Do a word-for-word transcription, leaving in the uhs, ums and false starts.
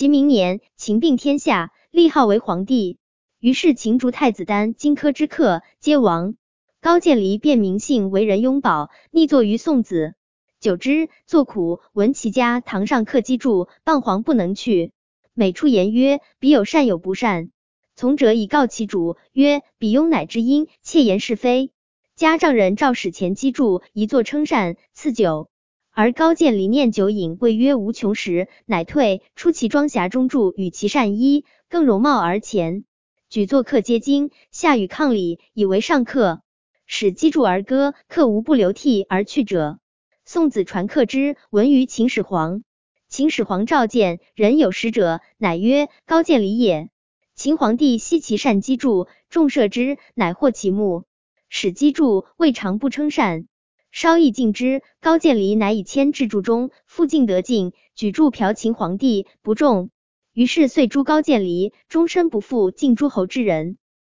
其明年，秦并天下，立号为皇帝。于是秦逐太子丹、荆轲之客，皆亡。高渐离便名姓为人拥保，逆坐于宋子。久之，作苦，闻其家堂上刻击筑，谤皇不能去。每出言曰：彼有善有不善。从者以告其主，曰：彼庸乃知音，窃言是非。家丈人赵使前击筑，一作称善，赐酒。而高渐离念酒饮，谓曰无穷时，乃退，出其庄匣中住，与其善衣，更容貌而前。举作客皆惊，下与抗礼，以为上客。使击筑而歌，客无不流涕而去者。宋子传客之，闻于秦始皇。秦始皇召见，人有使者，乃曰：高渐离也。秦皇帝悉其善击筑，众射之，乃获其目。使击筑，未尝不称善。稍亦敬之，高渐离乃以铅置筑中，复进得进，举筑嫖秦皇帝，不中。于是遂诛高渐离，终身不复敬诸侯之人。